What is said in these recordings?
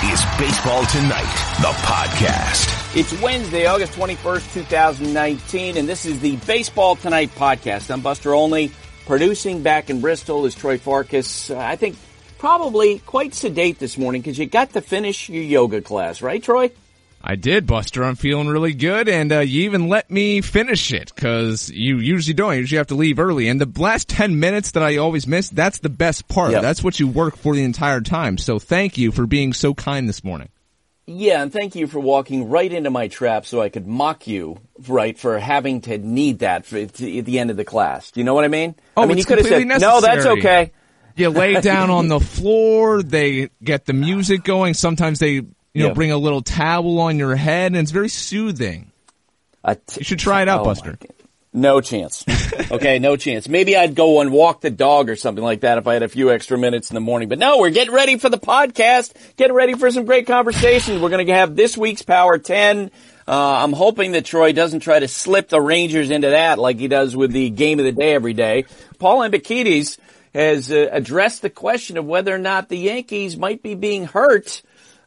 is Baseball Tonight, the podcast. It's Wednesday, August 21st, 2019, and this is the Baseball Tonight podcast. I'm Buster Olney. Producing back in Bristol is Troy Farkas. I think probably quite sedate this morning because you got to finish your yoga class, right, Troy? I did, Buster. I'm feeling really good, and you even let me finish it, because you usually don't. You usually have to leave early, and the last 10 minutes that I always miss, that's the best part. Yep. That's what you work for the entire time, so thank you for being so kind this morning. Yeah, and thank you for walking right into my trap so I could mock you, right, for having to need that at the end of the class. Do you know what I mean? Oh, I mean, it's you could have said, necessary. no, that's okay. You lay down on the floor, they get the music going, sometimes they... bring a little towel on your head, and it's very soothing. You should try it out, Buster. No chance. Okay, no chance. Maybe I'd go and walk the dog or something like that if I had a few extra minutes in the morning. But no, we're getting ready for the podcast, getting ready for some great conversations. We're going to have this week's Power 10. I'm hoping that Troy doesn't try to slip the Rangers into that like he does with the game of the day every day. Paul Ambekides has addressed the question of whether or not the Yankees might be being hurt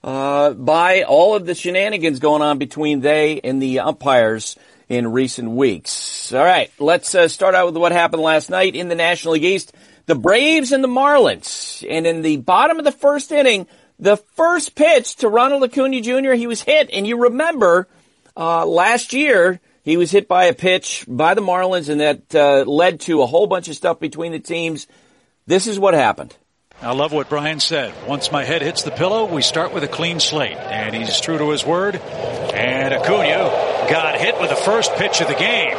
by all of the shenanigans going on between they and the umpires in recent weeks. All right, let's start out with what happened last night in the National League East. The Braves and the Marlins. And in the bottom of the first inning, the first pitch to Ronald Acuna Jr., he was hit. And you remember last year he was hit by a pitch by the Marlins, and that led to a whole bunch of stuff between the teams. This is what happened. I love what Brian said. Once my head hits the pillow, we start with a clean slate. And he's true to his word. And Acuna got hit with the first pitch of the game.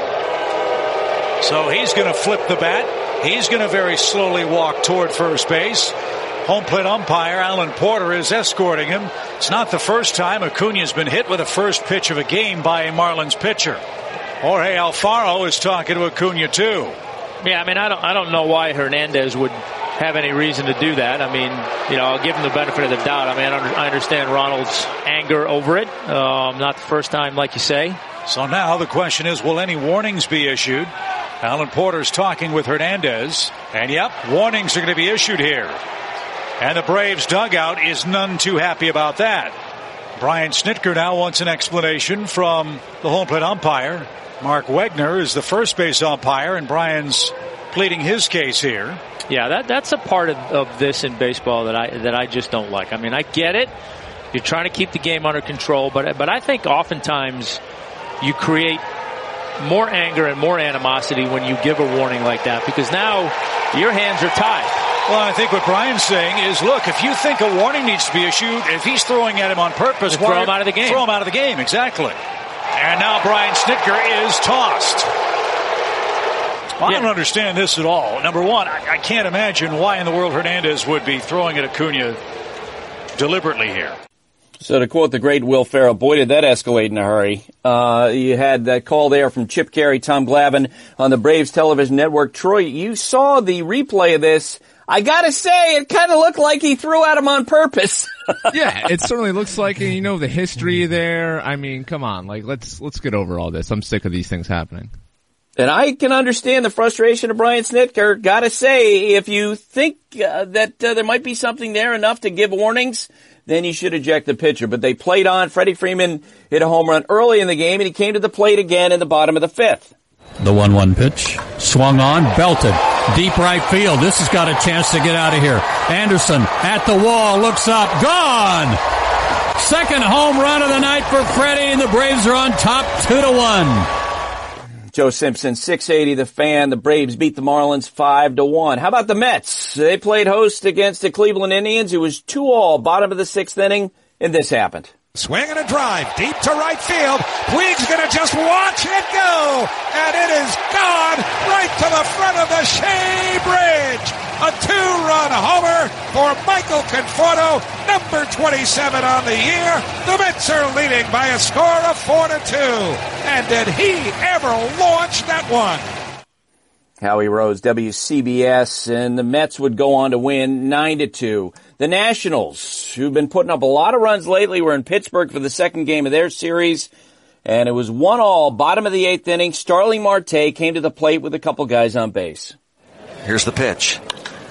So he's going to flip the bat. He's going to very slowly walk toward first base. Home plate umpire Alan Porter is escorting him. It's not the first time Acuna's been hit with the first pitch of a game by a Marlins pitcher. Jorge Alfaro is talking to Acuna too. Yeah, I mean, I don't know why Hernandez would have any reason to do that. I mean, I'll give him the benefit of the doubt. I mean, I understand Ronald's anger over it. Not the first time, like you say. So now the question is, will any warnings be issued? Alan Porter's talking with Hernandez. And yep, warnings are going to be issued here. And the Braves dugout is none too happy about that. Brian Snitker now wants an explanation from the home plate umpire. Mark Wegner is the first base umpire, and Brian's pleading his case here. Yeah, that's a part of this in baseball that I just don't like. I mean, I get it. You're trying to keep the game under control, but I think oftentimes you create more anger and more animosity when you give a warning like that, because now your hands are tied. Well, I think what Brian's saying is, look, if you think a warning needs to be issued, if he's throwing at him on purpose, throw him out of the game. Throw him out of the game, exactly. And now Brian Snitker is tossed. Well, I don't understand this at all. Number one, I can't imagine why in the world Hernandez would be throwing at Acuna deliberately here. So to quote the great Will Ferrell, boy, did that escalate in a hurry. You had that call there from Chip Caray, Tom Glavine on the Braves television network. Troy, you saw the replay of this. I gotta say, it kind of looked like he threw at him on purpose. Yeah, it certainly looks like it. The history there. I mean, come on, let's get over all this. I'm sick of these things happening. And I can understand the frustration of Brian Snitker. Gotta say, if you think that there might be something there enough to give warnings, then you should eject the pitcher. But they played on. Freddie Freeman hit a home run early in the game, and he came to the plate again in the bottom of the fifth. The 1-1 pitch. Swung on, belted. Deep right field. This has got a chance to get out of here. Anderson at the wall, looks up, gone! Second home run of the night for Freddie, and the Braves are on top 2-1. Joe Simpson, 680 The Fan. The Braves beat the Marlins 5-1. How about the Mets? They played host against the Cleveland Indians. It was 2-2, bottom of the sixth inning, and this happened. Swing and a drive deep to right field. Puig's going to just watch it go. And it is gone right to the front of the Shea Bridge. A two-run homer for Michael Conforto, number 27 on the year. The Mets are leading by a score of 4-2. And did he ever launch that one? Howie Rose, WCBS, and the Mets would go on to win 9-2. The Nationals, who've been putting up a lot of runs lately, were in Pittsburgh for the second game of their series, and it was 1-1, bottom of the eighth inning. Starling Marte came to the plate with a couple guys on base. Here's the pitch.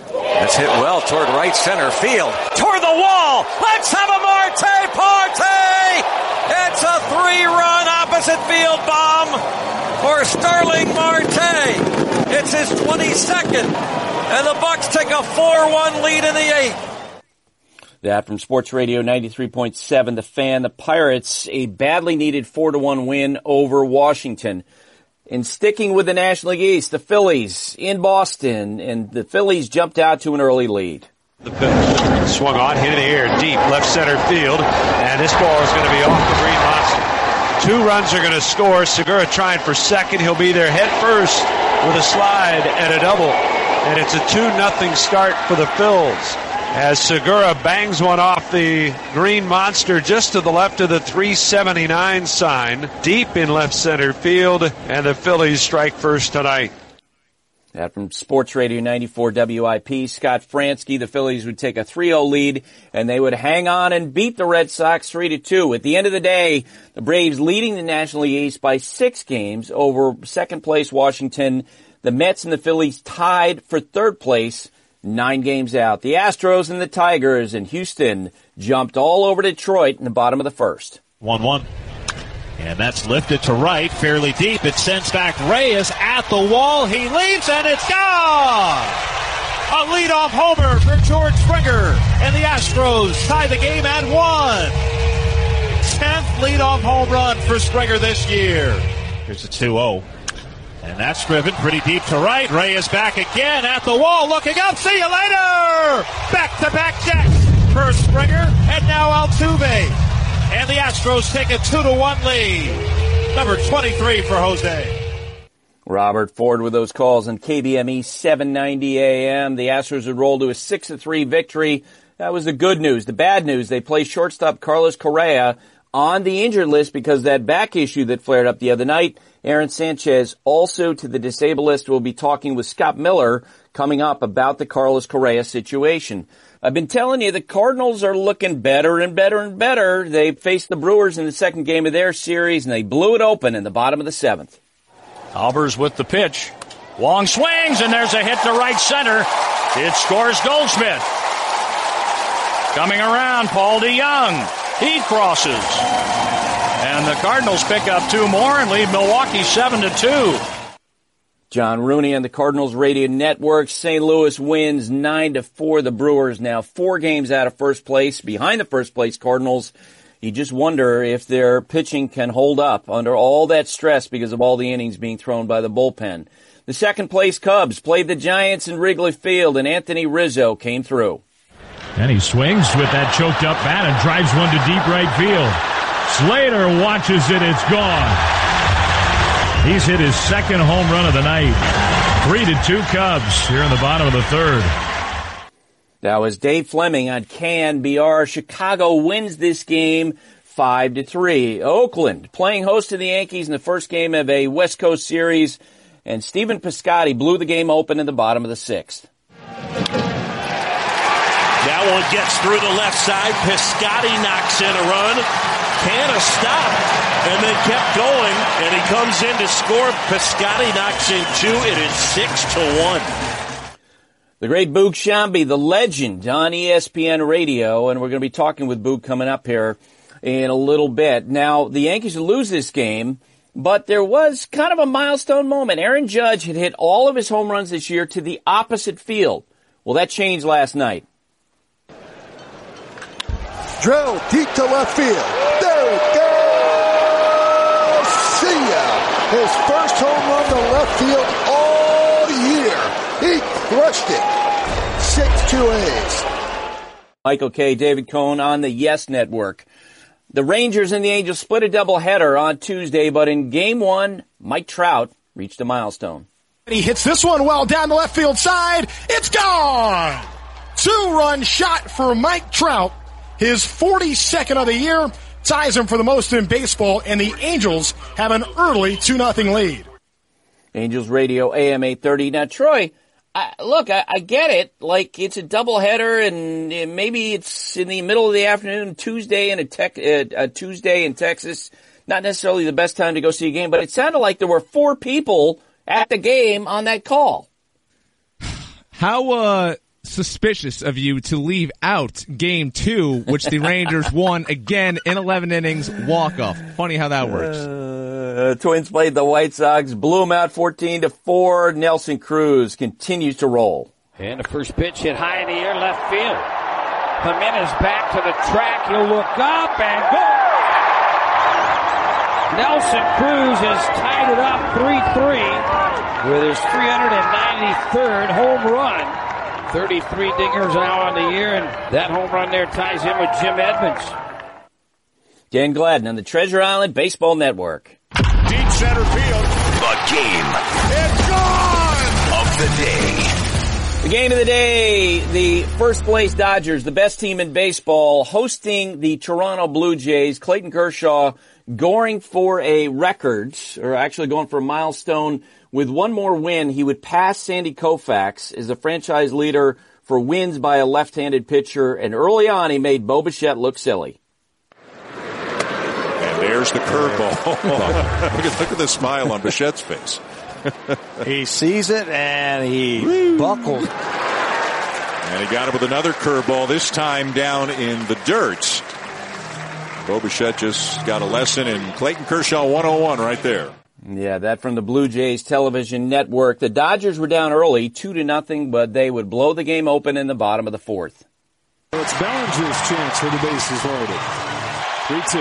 That's hit well toward right center field. Toward the wall. Let's have a Marte party! It's a 3-run opposite field bomb for Starling Marte. It's his 22nd. And the Bucks take a 4-1 lead in the 8th. That from Sports Radio 93.7, The Fan. The Pirates, a badly needed 4-1 win over Washington. And sticking with the National League East, the Phillies in Boston, and the Phillies jumped out to an early lead. The pitch swung on, hit in the air, deep left center field, and this ball is going to be off the Green Monster. 2 runs are going to score. Segura trying for second. He'll be there head first with a slide and a double. And it's a 2-0 start for the Phils, as Segura bangs one off the Green Monster just to the left of the 379 sign, deep in left center field, and the Phillies strike first tonight. That from Sports Radio 94 WIP, Scott Fransky. The Phillies would take a 3-0 lead, and they would hang on and beat the Red Sox 3-2. At the end of the day, the Braves leading the National League East by 6 games over second place Washington. The Mets and the Phillies tied for third place, 9 games out. The Astros and the Tigers in Houston jumped all over Detroit in the bottom of the first. 1-1. And that's lifted to right, fairly deep. It sends back Reyes at the wall. He leaps, and it's gone! A leadoff homer for George Springer. And the Astros tie the game at 1. 10th leadoff home run for Springer this year. Here's a 2-0. And that's driven pretty deep to right. Reyes back again at the wall, looking up. See you later! Back-to-back jacks for Springer, and now Altuve. And the Astros take a 2-1 lead. Number 23 for Jose. Robert Ford with those calls on KBME 790 AM. The Astros would roll to a 6-3 victory. That was the good news. The bad news, they play shortstop Carlos Correa on the injured list because of that back issue that flared up the other night. Aaron Sanchez also to the disabled list. We'll be talking with Scott Miller coming up about the Carlos Correa situation. I've been telling you the Cardinals are looking better and better and better. They faced the Brewers in the second game of their series, and they blew it open in the bottom of the 7th. Albers with the pitch. Wong swings, and there's a hit to right center. It scores Goldschmidt. Coming around, Paul DeYoung. He crosses. And the Cardinals pick up 2 more and lead Milwaukee 7-2. John Rooney on the Cardinals Radio Network. St. Louis wins 9-4. The Brewers now 4 games out of first place, behind the first place Cardinals. You just wonder if their pitching can hold up under all that stress because of all the innings being thrown by the bullpen. The second place Cubs played the Giants in Wrigley Field, and Anthony Rizzo came through. And he swings with that choked up bat and drives one to deep right field. Slater watches it. It's gone. He's hit his second home run of the night. 3-2 Cubs here in the bottom of the 3rd. That was Dave Fleming on KNBR. Chicago wins this game 5-3. Oakland playing host to the Yankees in the first game of a West Coast series, and Stephen Piscotty blew the game open in the bottom of the 6th. That one gets through the left side. Piscotty knocks in a run. Canna stopped and then kept going, and he comes in to score. Piscotty knocks in 2. It is 6-1. The great Boog Sciambi, the legend on ESPN Radio, and we're going to be talking with Boog coming up here in a little bit. Now, the Yankees would lose this game, but there was kind of a milestone moment. Aaron Judge had hit all of his home runs this year to the opposite field. Well, that changed last night. Drill deep to left field. There it goes. See ya. His first home run to left field all year. He crushed it. 6-2 A's. Michael K., David Cohn on the Yes Network. The Rangers and the Angels split a doubleheader on Tuesday, but in Game 1, Mike Trout reached a milestone. He hits this one well down the left field side. It's gone! 2-run shot for Mike Trout. His 42nd of the year, ties him for the most in baseball, and the Angels have an early 2-0 lead. Angels Radio AM 830. Now, Troy, I get it. Like, it's a doubleheader, and maybe it's in the middle of the afternoon, Tuesday in Tuesday in Texas. Not necessarily the best time to go see a game, but it sounded like there were 4 people at the game on that call. How suspicious of you to leave out Game 2, which the Rangers won again in 11 innings, walk-off. Funny how that works. Twins played the White Sox, blew them out 14-4. Nelson Cruz continues to roll. And the first pitch hit high in the air, left field. Jimenez back to the track. He'll look up and go. Nelson Cruz has tied it up 3-3 with his 393rd home run. 33 dingers now on the year, and that home run there ties him with Jim Edmonds. Dan Gladden on the Treasure Island Baseball Network. Deep center field. The game. It's gone! Of the day. The game of the day, the first place Dodgers, the best team in baseball, hosting the Toronto Blue Jays. Clayton Kershaw going for a record, or actually going for a milestone. With one more win, he would pass Sandy Koufax as the franchise leader for wins by a left-handed pitcher. And early on, he made Bo Bichette look silly. And there's the curveball. look at the smile on Bichette's face. He sees it and he buckles. And he got it with another curveball, this time down in the dirt. Bo Bichette just got a lesson in Clayton Kershaw 101 right there. Yeah, that from the Blue Jays television network. The Dodgers were down early, 2-0, but they would blow the game open in the bottom of the fourth. It's Bellinger's chance for the bases loaded. 3-2.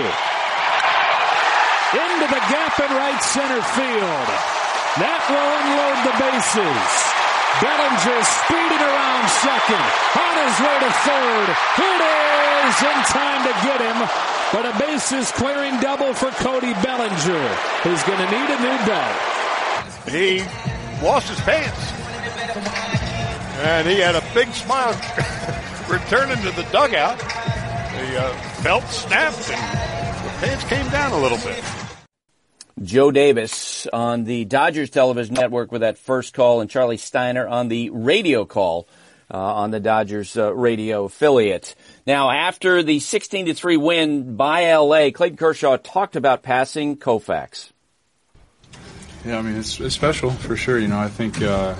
Into the gap in right center field. That will unload the bases. Bellinger speeding around second. On his way to third. Here it is, in time to get him. But a bases clearing double for Cody Bellinger, who's going to need a new belt. He lost his pants. And he had a big smile returning to the dugout. The belt snapped and the pants came down a little bit. Joe Davis on the Dodgers television network with that first call, and Charlie Steiner on the radio call on the Dodgers radio affiliate. Now, after the 16-3 win by L.A., Clayton Kershaw talked about passing Koufax. Yeah, I mean, it's special for sure. You know, I think,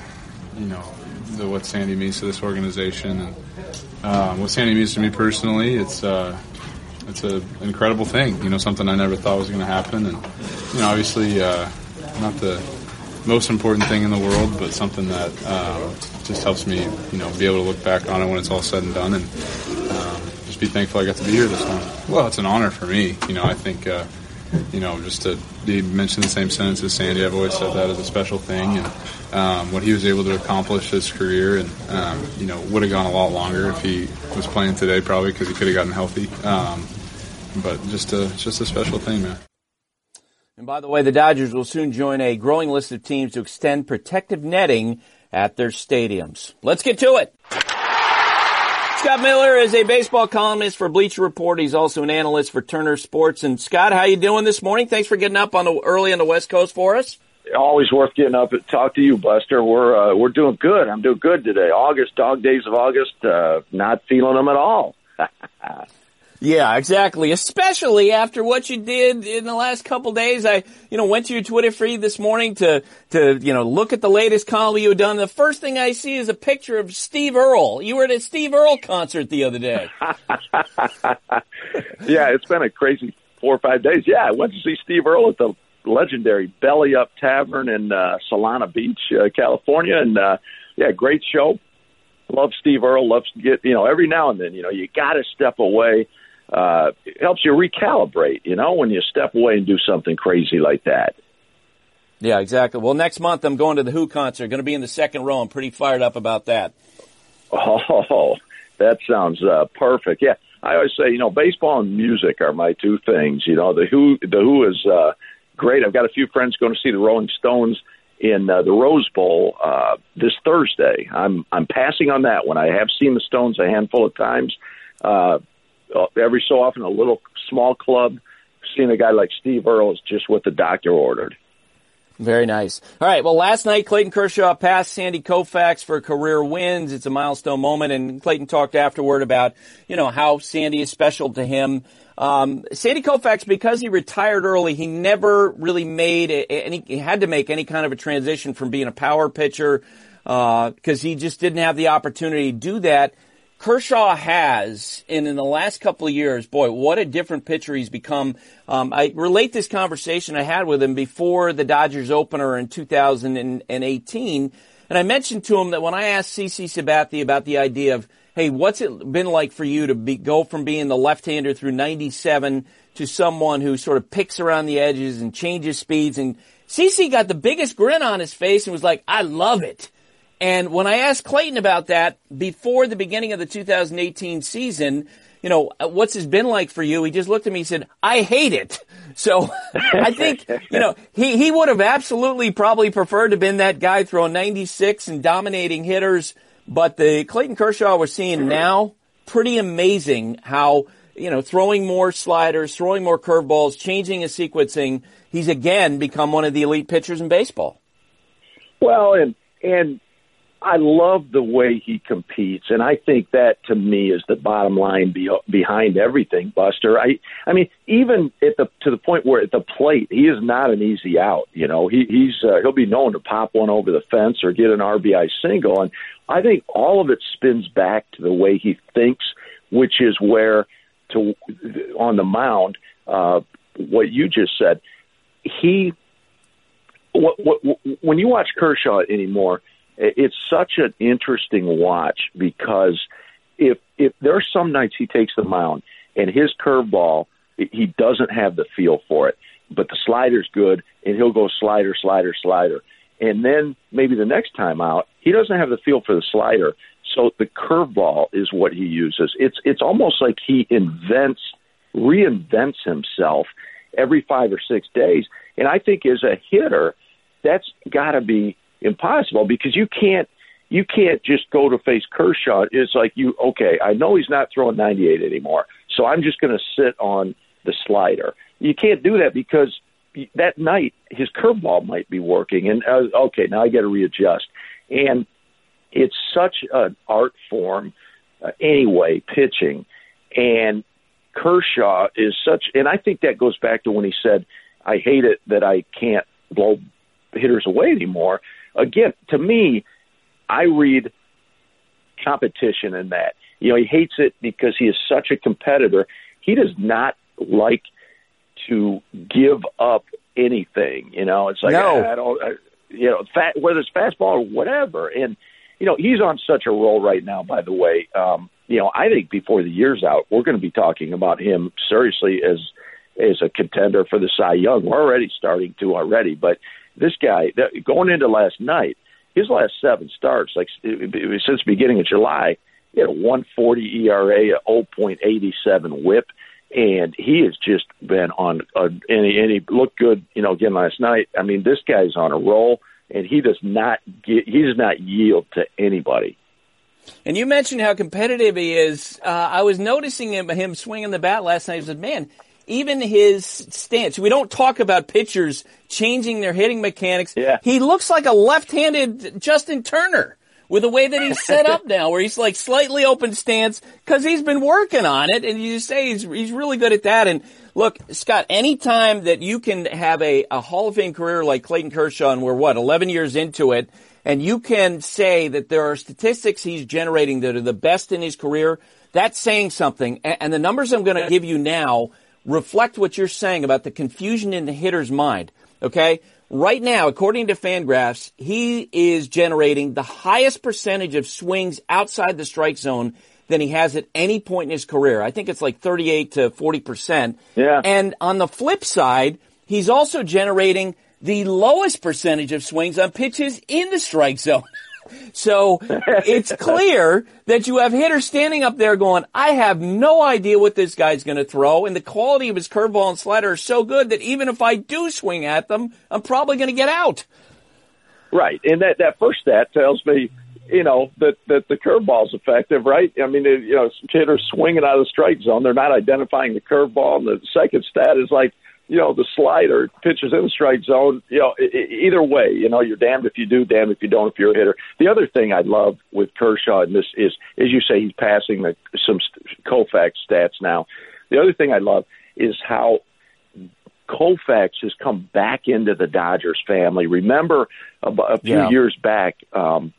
what Sandy means to this organization and what Sandy means to me personally, it's an incredible thing. You know, something I never thought was going to happen. And, you know, obviously not the most important thing in the world, but something that just helps me, you know, be able to look back on it when it's all said and done and just be thankful I got to be here this time. Well, it's an honor for me. You know, I think, just to mention the same sentence as Sandy, I've always said that is a special thing. And what he was able to accomplish his career and, would have gone a lot longer if he was playing today probably because he could have gotten healthy. But just a special thing, man. And by the way, the Dodgers will soon join a growing list of teams to extend protective netting at their stadiums. Let's get to it. Scott Miller is a baseball columnist for Bleacher Report. He's also an analyst for Turner Sports. And Scott, how you doing this morning? Thanks for getting up early on the West Coast for us. Always worth getting up and talk to you, Buster. We're doing good. I'm doing good today. Dog days of August, not feeling them at all. Yeah, exactly. Especially after what you did in the last couple days. I, went to your Twitter feed this morning to look at the latest column you had done. The first thing I see is a picture of Steve Earle. You were at a Steve Earle concert the other day. Yeah, it's been a crazy 4 or 5 days. Yeah, I went to see Steve Earle at the legendary Belly Up Tavern in Solana Beach, California. And, great show. Love Steve Earle. Loves to get, every now and then, you got to step away. It helps you recalibrate, when you step away and do something crazy like that. Yeah, exactly. Well, next month I'm going to the Who concert. Going to be in the second row. I'm pretty fired up about that. Oh, that sounds perfect. Yeah, I always say, baseball and music are my two things. The Who is great. I've got a few friends going to see the Rolling Stones in the Rose Bowl this Thursday. I'm passing on that one. I have seen the Stones a handful of times. Every so often, a little small club, seeing a guy like Steve Earle is just what the doctor ordered. Very nice. All right, well, last night, Clayton Kershaw passed Sandy Koufax for career wins. It's a milestone moment, and Clayton talked afterward about, how Sandy is special to him. Sandy Koufax, because he retired early, he never really he had to make any kind of a transition from being a power pitcher because he just didn't have the opportunity to do that. Kershaw has, and in the last couple of years, boy, what a different pitcher he's become. I relate this conversation I had with him before the Dodgers opener in 2018, and I mentioned to him that when I asked CC Sabathia about the idea of, hey, what's it been like for you to go from being the left-hander through 97 to someone who sort of picks around the edges and changes speeds, and CC got the biggest grin on his face and was like, I love it. And when I asked Clayton about that before the beginning of the 2018 season, what's it been like for you? He just looked at me and said, I hate it. So I think, he would have absolutely probably preferred to have been that guy throwing 96 and dominating hitters. But the Clayton Kershaw we're seeing now, pretty amazing how, throwing more sliders, throwing more curveballs, changing his sequencing. He's again become one of the elite pitchers in baseball. Well, and I love the way he competes, and I think that, to me, is the bottom line behind everything, Buster. I mean, even to the point where at the plate, he is not an easy out. He'll be known to pop one over the fence or get an RBI single, and I think all of it spins back to the way he thinks, which is where, on the mound, what you just said, when you watch Kershaw anymore, it's such an interesting watch because if there are some nights he takes the mound and his curveball, he doesn't have the feel for it, but the slider's good and he'll go slider. And then maybe the next time out, he doesn't have the feel for the slider. So the curveball is what he uses. It's almost like he reinvents himself every 5 or 6 days. And I think as a hitter, that's got to be impossible because you can't just go to face Kershaw. It's like I know he's not throwing 98 anymore, so I'm just going to sit on the slider. You can't do that because that night his curveball might be working, and now I got to readjust. And it's such an art form anyway, pitching. And Kershaw is such, and I think that goes back to when he said, I hate it that I can't blow hitters away anymore. Again, to me, I read competition in that. He hates it because he is such a competitor. He does not like to give up anything. It's like, whether it's fastball or whatever. And, he's on such a roll right now, by the way. I think before the year's out, we're going to be talking about him seriously as a contender for the Cy Young. We're already starting to but this guy, going into last night, his last 7 starts, since the beginning of July, he had a 1.40 ERA, a 0.87 WHIP, and he has just been on. And he looked good, again last night. I mean, this guy's on a roll, and he does not yield to anybody. And you mentioned how competitive he is. I was noticing him swinging the bat last night. I said, man. Even his stance. We don't talk about pitchers changing their hitting mechanics. Yeah. He looks like a left-handed Justin Turner with the way that he's set up now, where he's like slightly open stance because he's been working on it. And you say he's really good at that. And look, Scott, any time that you can have a Hall of Fame career like Clayton Kershaw, and we're 11 years into it, and you can say that there are statistics he's generating that are the best in his career, that's saying something. And the numbers I'm going to give you now reflect what you're saying about the confusion in the hitter's mind, okay? Right now, according to Fangraphs, he is generating the highest percentage of swings outside the strike zone than he has at any point in his career. I think it's like 38 to 40%. Yeah. And on the flip side, he's also generating the lowest percentage of swings on pitches in the strike zone. So it's clear that you have hitters standing up there going, I have no idea what this guy's going to throw, and the quality of his curveball and slider is so good that even if I do swing at them, I'm probably going to get out. Right, and that first stat tells me, that the curveball's effective, right? I mean, hitters swinging out of the strike zone, they're not identifying the curveball, and the second stat is like, the slider, pitches in the strike zone, either way, you're damned if you do, damned if you don't if you're a hitter. The other thing I love with Kershaw, and this is, as you say, he's passing some Koufax stats now. The other thing I love is how Koufax has come back into the Dodgers family. Remember a few years back,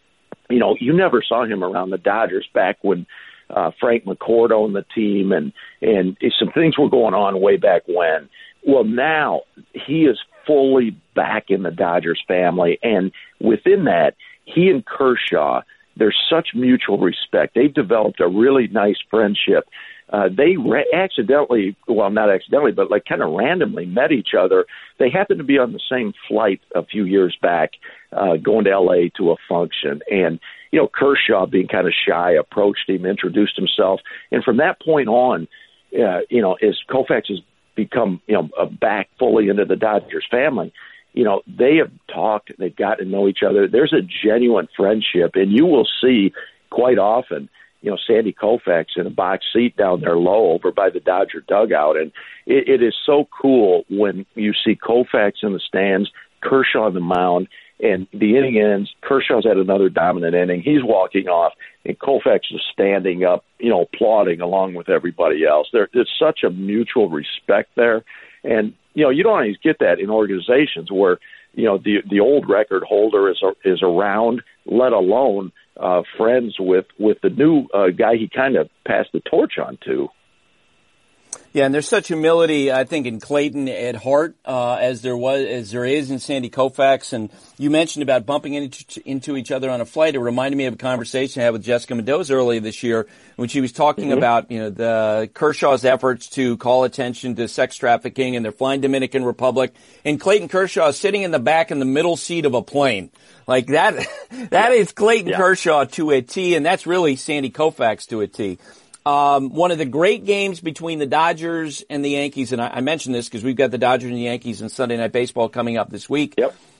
you never saw him around the Dodgers back when Frank McCourt owned the team, and some things were going on way back when. Well, now he is fully back in the Dodgers family, and within that, he and Kershaw, there's such mutual respect. They've developed a really nice friendship. They accidentally, well, not accidentally, but like kind of randomly met each other. They happened to be on the same flight a few years back, going to L.A. to a function. And, Kershaw, being kind of shy, approached him, introduced himself. And from that point on, as Koufax has become, back fully into the Dodgers family, they have talked, they've gotten to know each other. There's a genuine friendship, and you will see quite often, Sandy Koufax in a box seat down there low over by the Dodger dugout. And it is so cool when you see Koufax in the stands, Kershaw on the mound, and the inning ends. Kershaw's had another dominant inning. He's walking off, and Koufax is standing up, applauding along with everybody else. There's such a mutual respect there. And, you don't always get that in organizations where, the old record holder is around, let alone friends with the new guy he kind of passed the torch on to. Yeah, and there's such humility, I think, in Clayton at heart, as there is in Sandy Koufax. And you mentioned about bumping into each other on a flight. It reminded me of a conversation I had with Jessica Mendoza earlier this year when she was talking about, the Kershaw's efforts to call attention to sex trafficking, and they're flying Dominican Republic. And Clayton Kershaw is sitting in the back in the middle seat of a plane. Like that is Clayton Kershaw to a T, and that's really Sandy Koufax to a T. One of the great games between the Dodgers and the Yankees, and I mentioned this because we've got the Dodgers and the Yankees in Sunday Night Baseball coming up this week,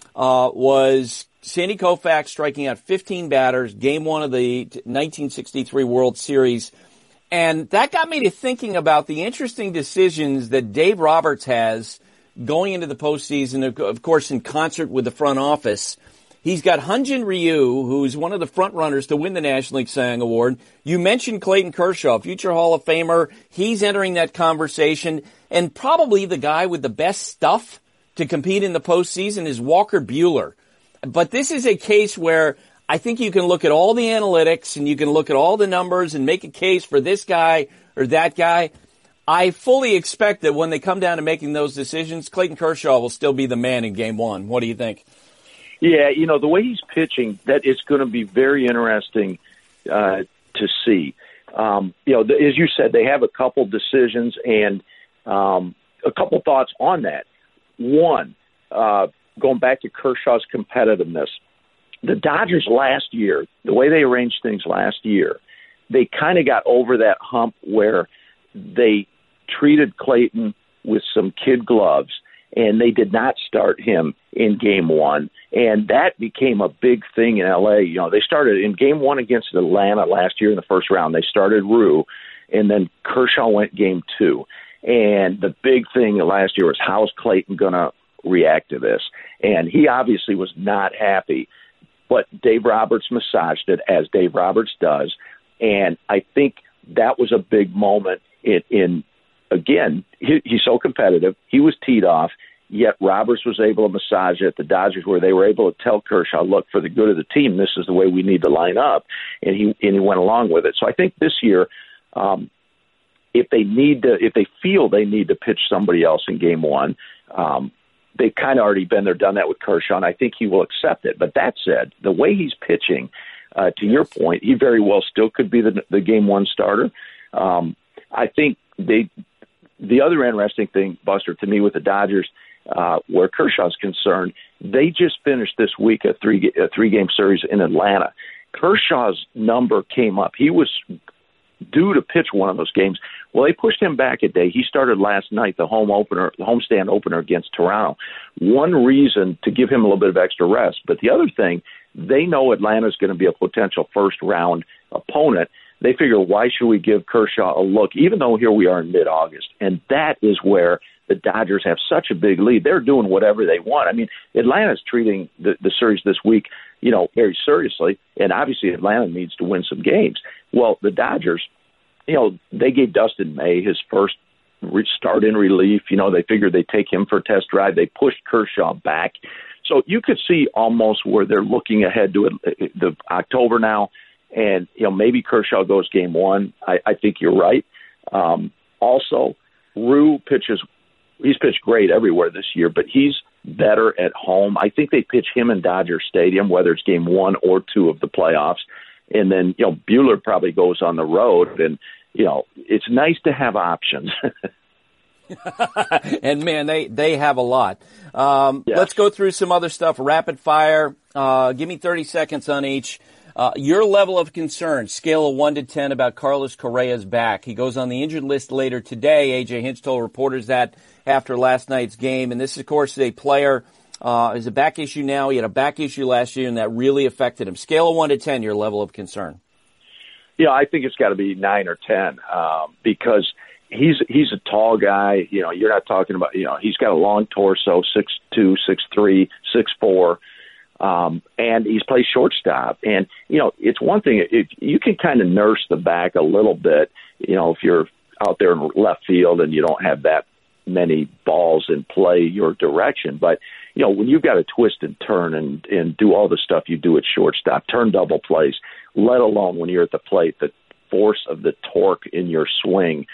was Sandy Koufax striking out 15 batters, Game 1 of the 1963 World Series. And that got me to thinking about the interesting decisions that Dave Roberts has going into the postseason, of course, in concert with the front office. He's got Hyun-Jin Ryu, who's one of the front runners to win the National League Cy Young Award. You mentioned Clayton Kershaw, future Hall of Famer. He's entering that conversation. And probably the guy with the best stuff to compete in the postseason is Walker Buehler. But this is a case where I think you can look at all the analytics and you can look at all the numbers and make a case for this guy or that guy. I fully expect that when they come down to making those decisions, Clayton Kershaw will still be the man in Game 1. What do you think? Yeah, the way he's pitching, that is going to be very interesting to see. As you said, they have a couple decisions and a couple thoughts on that. One, going back to Kershaw's competitiveness, the Dodgers last year, the way they arranged things last year, they kind of got over that hump where they treated Clayton with some kid gloves, and they did not start him in Game 1. And that became a big thing in L.A. They started in Game 1 against Atlanta last year in the first round. They started Rue, and then Kershaw went Game 2. And the big thing last year was, how's Clayton going to react to this? And he obviously was not happy. But Dave Roberts massaged it, as Dave Roberts does. And I think that was a big moment in again, he's so competitive. He was teed off, yet Roberts was able to massage it. The Dodgers, where they were able to tell Kershaw, look, for the good of the team, this is the way we need to line up. And he went along with it. So I think this year, if they feel they need to pitch somebody else in Game 1, they've kind of already been there, done that with Kershaw, and I think he will accept it. But that said, the way he's pitching, to your point, he very well still could be the Game 1 starter. I think the other interesting thing, Buster, to me with the Dodgers, where Kershaw's concerned, they just finished this week a three-game series in Atlanta. Kershaw's number came up. He was due to pitch one of those games. Well, they pushed him back a day. He started last night, the homestand opener against Toronto. One reason to give him a little bit of extra rest. But the other thing, they know Atlanta's going to be a potential first-round opponent. They figure, why should we give Kershaw a look, even though here we are in mid-August? And that is where the Dodgers have such a big lead. They're doing whatever they want. I mean, Atlanta's treating the series this week, very seriously, and obviously Atlanta needs to win some games. Well, the Dodgers, they gave Dustin May his first start in relief. They figured they'd take him for a test drive. They pushed Kershaw back So you could see almost where they're looking ahead to the October now, and maybe Kershaw goes game 1. I think you're right. Also, Rue pitches. He's pitched great everywhere this year, but he's better at home. I think they pitch him in Dodger Stadium, whether it's game 1 or 2 of the playoffs. And then, Buehler probably goes on the road, and, it's nice to have options. And man, they have a lot. Yes. Let's go through some other stuff. Rapid fire. Give me 30 seconds on each. Your level of concern, scale of 1 to 10 about Carlos Correa's back. He goes on the injured list later today. A.J. Hinch told reporters that after last night's game. And this, of course, is a player, is a back issue now. He had a back issue last year, and that really affected him. Scale of 1 to 10, your level of concern. Yeah, I think it's got to be 9 or 10 because he's a tall guy. You're not talking about, he's got a long torso, 6'2", 6'3", 6'4". And he's played shortstop. And, it's one thing, if you can kind of nurse the back a little bit, if you're out there in left field and you don't have that many balls in play your direction. But, when you've got to twist and turn and do all the stuff you do at shortstop, turn double plays, let alone when you're at the plate, the force of the torque in your swing,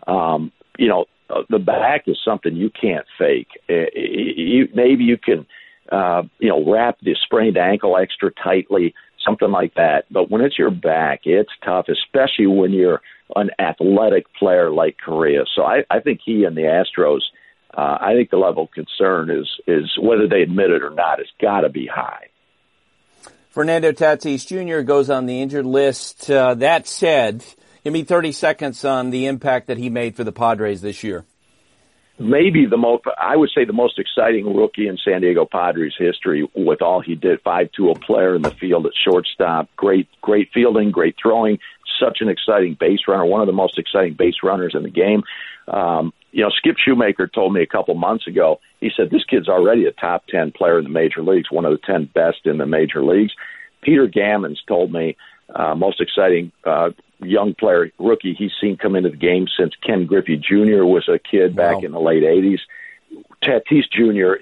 the back is something you can't fake. Maybe you can, wrap the sprained ankle extra tightly, something like that. But when it's your back, it's tough, especially when you're an athletic player like Correa. So I think he and the Astros, I think the level of concern is whether they admit it or not, it's got to be high. Fernando Tatis Jr. goes on the injured list. That said, give me 30 seconds on the impact that he made for the Padres this year. Maybe I would say the most exciting rookie in San Diego Padres history with all he did, 5'2" player in the field at shortstop, great fielding, great throwing, such an exciting base runner, one of the most exciting base runners in the game. Skip Shoemaker told me a couple months ago, he said, this kid's already a top 10 player in the major leagues, one of the 10 best in the major leagues. Peter Gammons told me most exciting young player, rookie he's seen come into the game since Ken Griffey Jr. was a kid back in the late 80s. Tatis Jr.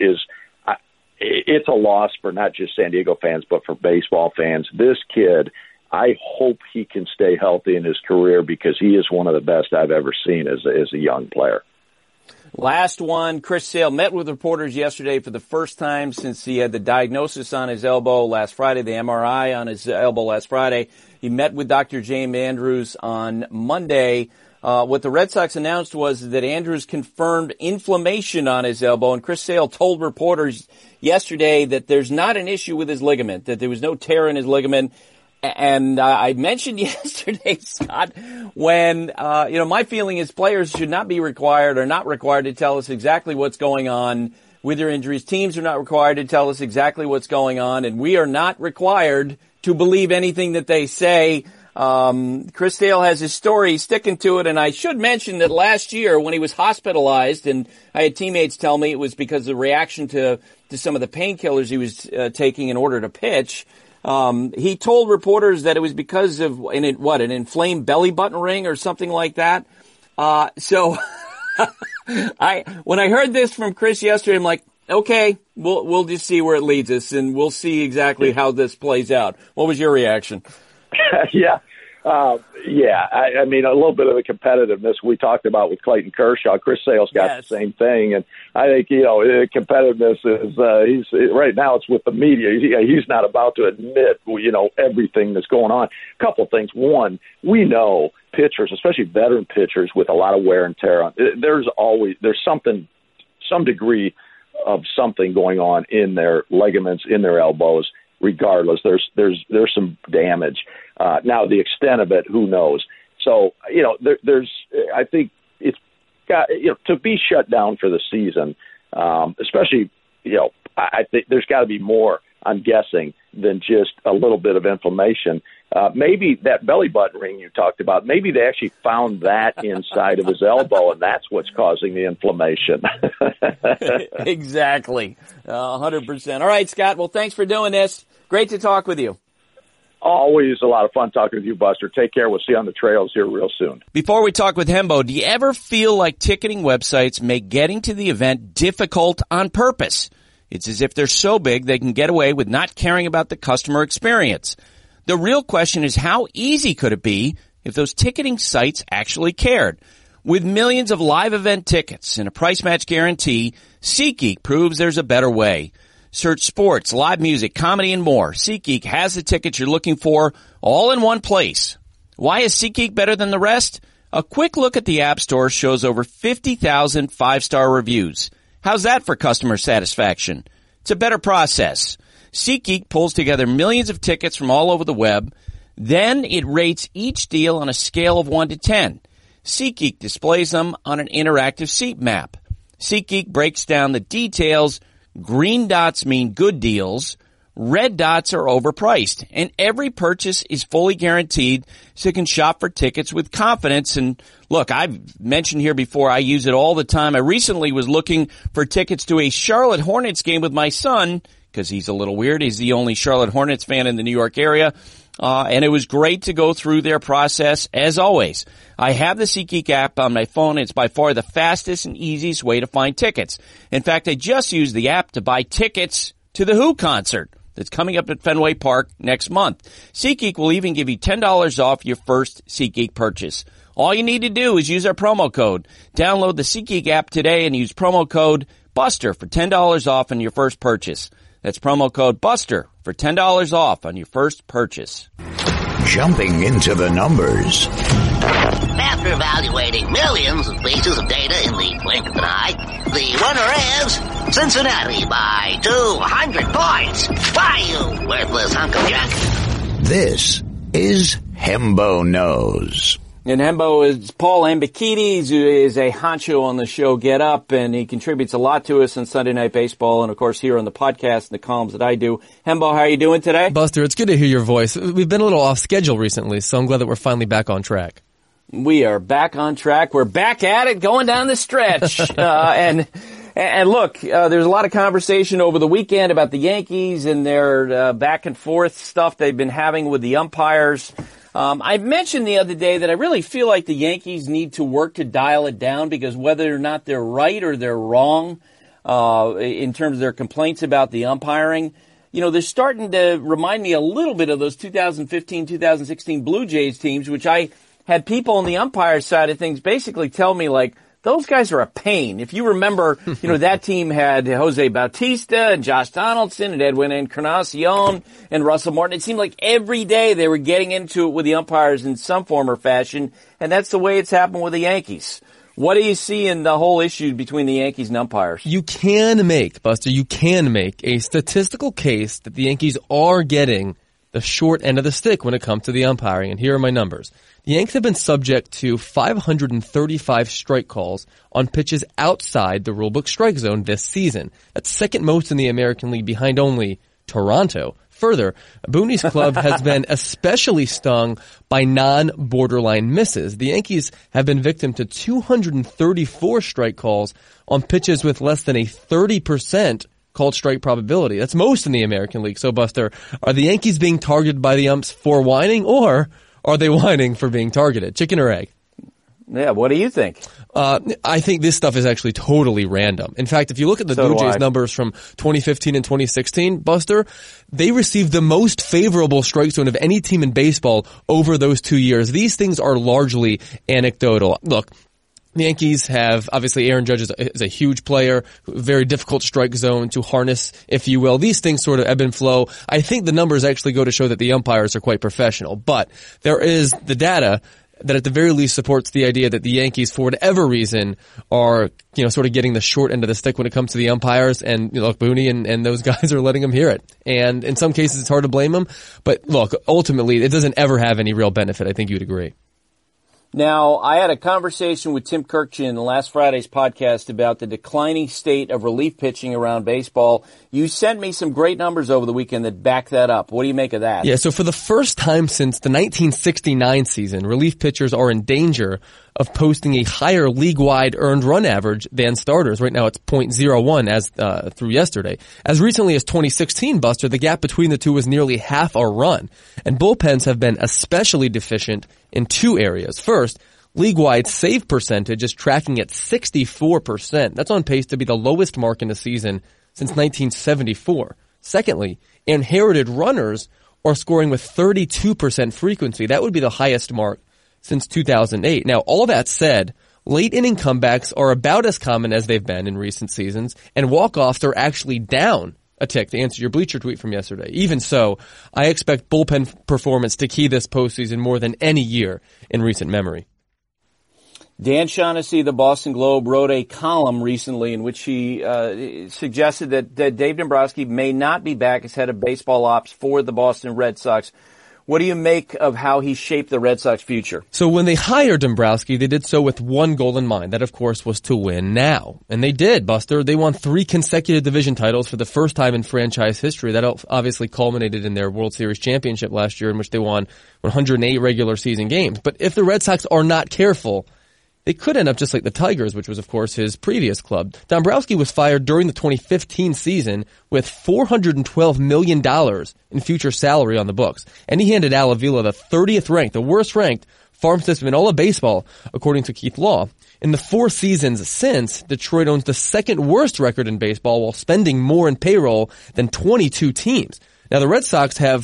it's a loss for not just San Diego fans, but for baseball fans. This kid, I hope he can stay healthy in his career because he is one of the best I've ever seen as a young player. Last one, Chris Sale met with reporters yesterday for the first time since he had the diagnosis on his elbow last Friday, the MRI on his elbow last Friday. He met with Dr. James Andrews on Monday. What the Red Sox announced was that Andrews confirmed inflammation on his elbow, and Chris Sale told reporters yesterday that there's not an issue with his ligament, that there was no tear in his ligament. And I mentioned yesterday, Scott, when my feeling is players should not be required or not required to tell us exactly what's going on with their injuries. Teams are not required to tell us exactly what's going on, and we are not required to believe anything that they say. Chris Sale has his story, sticking to it, and I should mention that last year when he was hospitalized, and I had teammates tell me it was because of the reaction to some of the painkillers he was taking in order to pitch. He told reporters that it was because of an inflamed belly button ring or something like that. So when I heard this from Chris yesterday, I'm like, okay, we'll just see where it leads us, and we'll see exactly how this plays out. What was your reaction? I mean, a little bit of the competitiveness we talked about with Clayton Kershaw. Chris Sale's got the same thing, and I think competitiveness is he's right now. It's with the media. He's not about to admit everything that's going on. A couple of things. One, we know pitchers, especially veteran pitchers with a lot of wear and tear on. There's some degree of something going on in their ligaments, in their elbows. Regardless, there's some damage. Now, the extent of it, who knows? So, there's. I think it's got to be shut down for the season, especially. I think there's got to be more. I'm guessing than just a little bit of inflammation. Maybe that belly button ring you talked about. Maybe they actually found that inside of his elbow, and that's what's causing the inflammation. Exactly, 100%. All right, Scott. Well, thanks for doing this. Great to talk with you. Always a lot of fun talking with you, Buster. Take care. We'll see you on the trails here real soon. Before we talk with Hembo, do you ever feel like ticketing websites make getting to the event difficult on purpose? It's as if they're so big they can get away with not caring about the customer experience. The real question is, how easy could it be if those ticketing sites actually cared? With millions of live event tickets and a price match guarantee, SeatGeek proves there's a better way. Search sports, live music, comedy, and more. SeatGeek has the tickets you're looking for all in one place. Why is SeatGeek better than the rest? A quick look at the App Store shows over 50,000 five-star reviews. How's that for customer satisfaction? It's a better process. SeatGeek pulls together millions of tickets from all over the web. Then it rates each deal on a scale of 1 to 10. SeatGeek displays them on an interactive seat map. SeatGeek breaks down the details. Green dots mean good deals. Red dots are overpriced. And every purchase is fully guaranteed, so you can shop for tickets with confidence. And look, I've mentioned here before, I use it all the time. I recently was looking for tickets to a Charlotte Hornets game with my son, because he's a little weird. He's the only Charlotte Hornets fan in the New York area. And it was great to go through their process, as always. I have the SeatGeek app on my phone. It's by far the fastest and easiest way to find tickets. In fact, I just used the app to buy tickets to the Who concert that's coming up at Fenway Park next month. SeatGeek will even give you $10 off your first SeatGeek purchase. All you need to do is use our promo code. Download the SeatGeek app today and use promo code BUSTER for $10 off on your first purchase. That's promo code BUSTER for $10 off on your first purchase. Jumping into the numbers. After evaluating millions of pieces of data in the blink of an eye, the winner is Cincinnati by 200 points. Why, you worthless hunk of junk? This is Hembo Knows. And Hembo is Paul Hembekides, who is a honcho on the show Get Up, and he contributes a lot to us on Sunday Night Baseball and, of course, here on the podcast and the columns that I do. Hembo, how are you doing today? Buster, it's good to hear your voice. We've been a little off schedule recently, so I'm glad that we're finally back on track. We are back on track. We're back at it, going down the stretch. And look, there's a lot of conversation over the weekend about the Yankees and their back and forth stuff they've been having with the umpires. I mentioned the other day that I really feel like the Yankees need to work to dial it down, because whether or not they're right or they're wrong in terms of their complaints about the umpiring, you know, they're starting to remind me a little bit of those 2015-2016 Blue Jays teams, which I had people on the umpire side of things basically tell me, like, those guys are a pain. If you remember, you know, that team had Jose Bautista and Josh Donaldson and Edwin Encarnacion and Russell Martin. It seemed like every day they were getting into it with the umpires in some form or fashion, and that's the way it's happened with the Yankees. What do you see in the whole issue between the Yankees and umpires? You can make a statistical case that the Yankees are getting the short end of the stick when it comes to the umpiring, and here are my numbers. The Yanks have been subject to 535 strike calls on pitches outside the rulebook strike zone this season. That's second most in the American League, behind only Toronto. Further, Booney's club has been especially stung by non-borderline misses. The Yankees have been victim to 234 strike calls on pitches with less than a 30% called strike probability. That's most in the American League. So, Buster, are the Yankees being targeted by the umps for whining, or are they whining for being targeted? Chicken or egg? Yeah, what do you think? I think this stuff is actually totally random. In fact, if you look at the Blue Jays numbers from 2015 and 2016, Buster, they received the most favorable strike zone of any team in baseball over those 2 years. These things are largely anecdotal. Look, the Yankees have, obviously, Aaron Judge is a huge player, very difficult strike zone to harness, if you will. These things sort of ebb and flow. I think the numbers actually go to show that the umpires are quite professional, but there is the data that at the very least supports the idea that the Yankees, for whatever reason, are, you know, sort of getting the short end of the stick when it comes to the umpires, and, you know, look, Booney and those guys are letting them hear it. And in some cases it's hard to blame them, but look, ultimately it doesn't ever have any real benefit. I think you'd agree. Now, I had a conversation with Tim Kurkjian in last Friday's podcast about the declining state of relief pitching around baseball. You sent me some great numbers over the weekend that back that up. What do you make of that? Yeah, so for the first time since the 1969 season, relief pitchers are in danger of posting a higher league-wide earned run average than starters. Right now it's 0.01 as through yesterday. As recently as 2016, Buster, the gap between the two was nearly half a run. And bullpens have been especially deficient in two areas. First, league-wide save percentage is tracking at 64%. That's on pace to be the lowest mark in a season since 1974. Secondly, inherited runners are scoring with 32% frequency. That would be the highest mark since 2008. Now, all that said, late inning comebacks are about as common as they've been in recent seasons, and walk-offs are actually down a tick, to answer your Bleacher tweet from yesterday. Even so, I expect bullpen performance to key this postseason more than any year in recent memory. Dan Shaughnessy, the Boston Globe, wrote a column recently in which he suggested that Dave Dombrowski may not be back as head of baseball ops for the Boston Red Sox. What do you make of how he shaped the Red Sox future? So when they hired Dombrowski, they did so with one goal in mind. That, of course, was to win now. And they did, Buster. They won 3 consecutive division titles for the first time in franchise history. That obviously culminated in their World Series championship last year, in which they won 108 regular season games. But if the Red Sox are not careful, they could end up just like the Tigers, which was, of course, his previous club. Dombrowski was fired during the 2015 season with $412 million in future salary on the books. And he handed Al Avila the 30th ranked, the worst ranked farm system in all of baseball, according to Keith Law. In the 4 seasons since, Detroit owns the second worst record in baseball while spending more in payroll than 22 teams. Now, the Red Sox have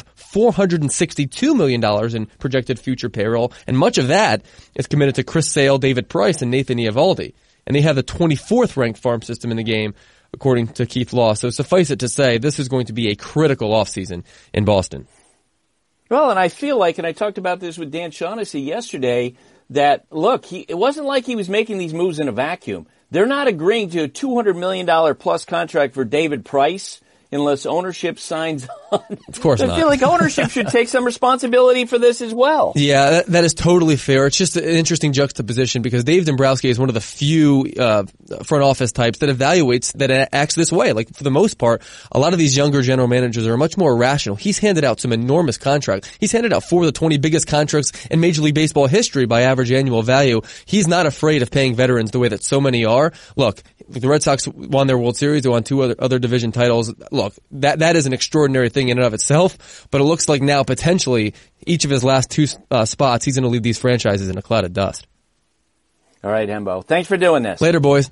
$462 million in projected future payroll, and much of that is committed to Chris Sale, David Price, and Nathan Eovaldi. And they have the 24th ranked farm system in the game, according to Keith Law. So suffice it to say, this is going to be a critical offseason in Boston. Well, and I feel like, and I talked about this with Dan Shaughnessy yesterday, that, look, it wasn't like he was making these moves in a vacuum. They're not agreeing to a $200 million plus contract for David Price unless ownership signs on. Of course not. I feel like ownership should take some responsibility for this as well. Yeah, that is totally fair. It's just an interesting juxtaposition because Dave Dombrowski is one of the few front office types that evaluates, that acts this way. Like, for the most part, a lot of these younger general managers are much more rational. He's handed out some enormous contracts. He's handed out 4 of the 20 biggest contracts in Major League Baseball history by average annual value. He's not afraid of paying veterans the way that so many are. Look, the Red Sox won their World Series. They won 2 other division titles. Look, that is an extraordinary thing in and of itself, but it looks like now potentially each of his last 2 spots, he's going to leave these franchises in a cloud of dust. All right, Hembo. Thanks for doing this. Later, boys.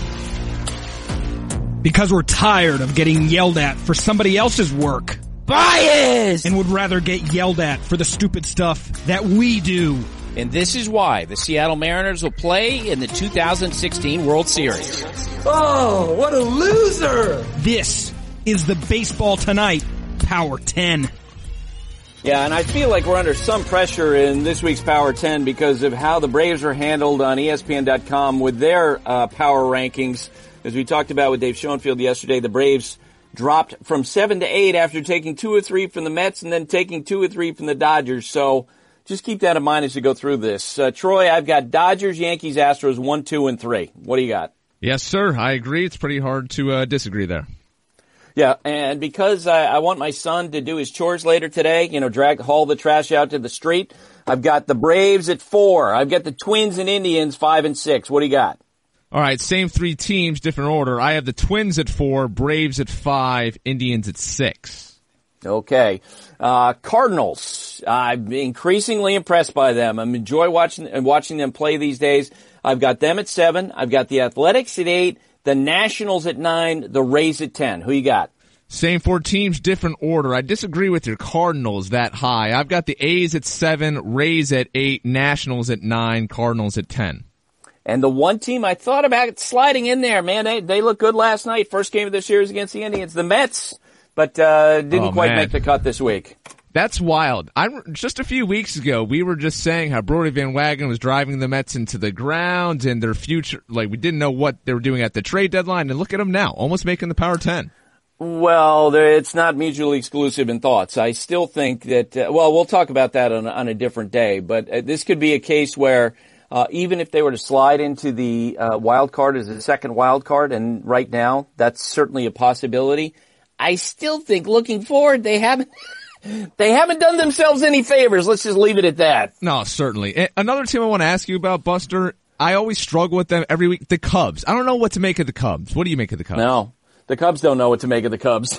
Because we're tired of getting yelled at for somebody else's work. Bias! And would rather get yelled at for the stupid stuff that we do. And this is why the Seattle Mariners will play in the 2016 World Series. Oh, what a loser! This is the Baseball Tonight Power 10. Yeah, and I feel like we're under some pressure in this week's Power 10 because of how the Braves were handled on ESPN.com with their power rankings. As we talked about with Dave Schoenfield yesterday, the Braves dropped from 7 to 8 after taking 2 or 3 from the Mets and then taking 2 or 3 from the Dodgers. So just keep that in mind as you go through this. Troy, I've got Dodgers, Yankees, Astros 1, 2, and 3. What do you got? Yes, sir. I agree. It's pretty hard to disagree there. Yeah, and because I want my son to do his chores later today, haul the trash out to the street, I've got the Braves at 4. I've got the Twins and Indians 5 and 6. What do you got? All right, same 3 teams, different order. I have the Twins at 4, Braves at 5, Indians at 6. Okay. Cardinals. I'm increasingly impressed by them. I'm enjoy watching them play these days. I've got them at 7. I've got the Athletics at 8, the Nationals at 9, the Rays at 10. Who you got? Same 4 teams, different order. I disagree with your Cardinals that high. I've got the A's at 7, Rays at 8, Nationals at 9, Cardinals at 10. And the one team I thought about sliding in there, man, they looked good last night. First game of the series against the Indians, the Mets, but didn't quite make the cut this week. That's wild. Just a few weeks ago, we were just saying how Brodie Van Wagenen was driving the Mets into the ground and their future, like we didn't know what they were doing at the trade deadline, and look at them now, almost making the Power 10. Well, it's not mutually exclusive in thoughts. I still think that, we'll talk about that on a different day, but this could be a case where even if they were to slide into the wild card as a second wild card, and right now that's certainly a possibility, I still think looking forward they haven't done themselves any favors. Let's just leave it at that. No, certainly. Another team I want to ask you about, Buster, I always struggle with them every week, the Cubs. I don't know what to make of the Cubs. What do you make of the Cubs? No, the Cubs don't know what to make of the Cubs.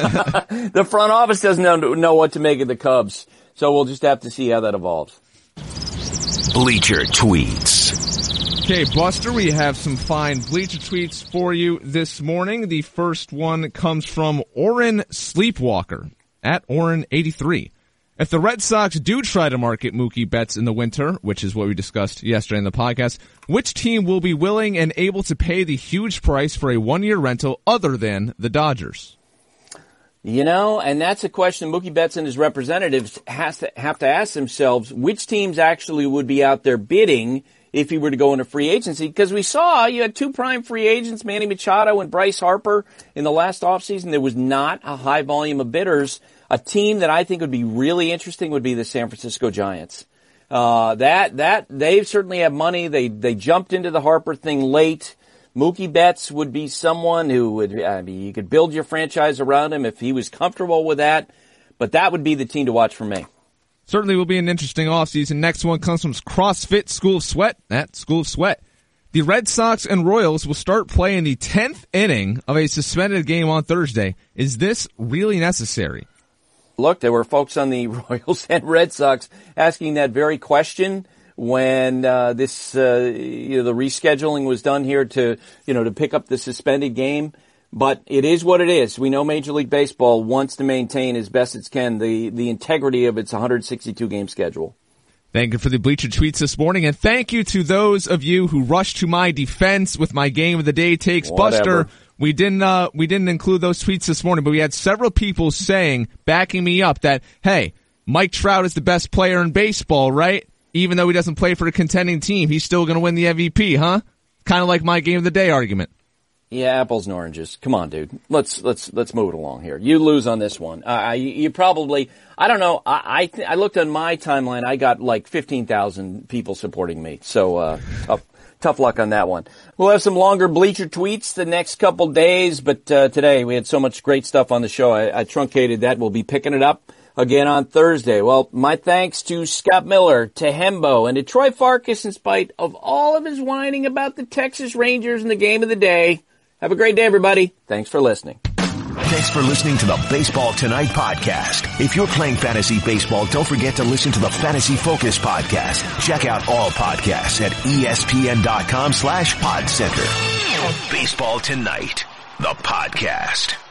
The front office doesn't know what to make of the Cubs. So we'll just have to see how that evolves. Bleacher tweets. Okay, Buster, we have some fine Bleacher tweets for you this morning. The first one comes from Oren Sleepwalker at Oren83. If the Red Sox do try to market Mookie Betts in the winter, which is what we discussed yesterday in the podcast, which team will be willing and able to pay the huge price for a one-year rental other than the Dodgers? You know, and that's a question Mookie Betts and his representatives have to ask themselves, which teams actually would be out there bidding if he were to go into free agency? Because we saw you had two prime free agents, Manny Machado and Bryce Harper, in the last offseason. There was not a high volume of bidders. A team that I think would be really interesting would be the San Francisco Giants. They certainly have money. They jumped into the Harper thing late. Mookie Betts would be someone who would, you could build your franchise around him if he was comfortable with that. But that would be the team to watch for me. Certainly will be an interesting offseason. Next one comes from CrossFit School of Sweat at School of Sweat. The Red Sox and Royals will start playing the 10th inning of a suspended game on Thursday. Is this really necessary? Look, there were folks on the Royals and Red Sox asking that very question when the rescheduling was done here to pick up the suspended game. But it is what it is. We know Major League Baseball wants to maintain as best it can the integrity of its 162-game schedule. Thank you for the Bleacher tweets this morning, and thank you to those of you who rushed to my defense with my Game of the Day takes. Whatever. Buster, we didn't include those tweets this morning, but we had several people backing me up that, hey, Mike Trout is the best player in baseball, right? Even though he doesn't play for a contending team, he's still going to win the MVP, huh? Kind of like my Game of the Day argument. Yeah, apples and oranges. Come on, dude. Let's move it along here. You lose on this one. You probably, I don't know. I looked on my timeline. I got like 15,000 people supporting me. So, tough luck on that one. We'll have some longer Bleacher tweets the next couple days, but today we had so much great stuff on the show. I truncated that. We'll be picking it up again on Thursday. Well, my thanks to Scott Miller, to Hembo, and to Troy Farkas in spite of all of his whining about the Texas Rangers in the Game of the Day. Have a great day, everybody. Thanks for listening. Thanks for listening to the Baseball Tonight podcast. If you're playing fantasy baseball, don't forget to listen to the Fantasy Focus podcast. Check out all podcasts at ESPN.com/PodCenter. Baseball Tonight, the podcast.